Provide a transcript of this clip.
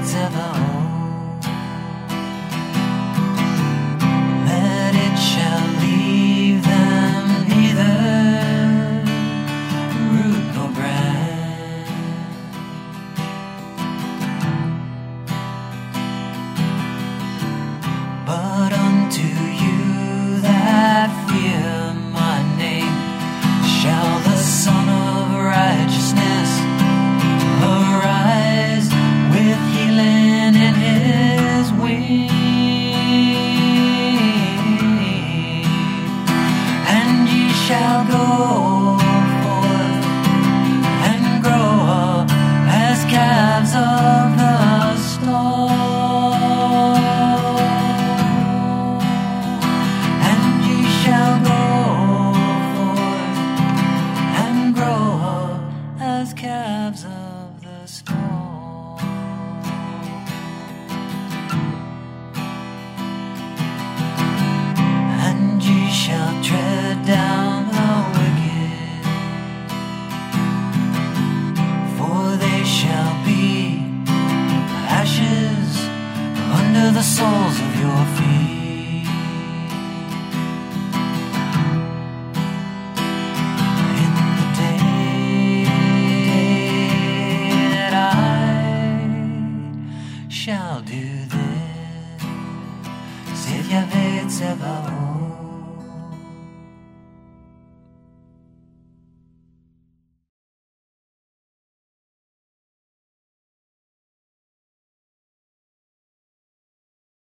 gates of the old. That it shall leave them neither root nor branch. But unto you that fear my name shall the Son of Righteousness arise with healing in his wings, and ye shall go forth and grow up as calves of the stall, and ye shall go forth and grow up as calves of the stall. And ye shall tread down the wicked, for they shall be ashes under the soles of your feet.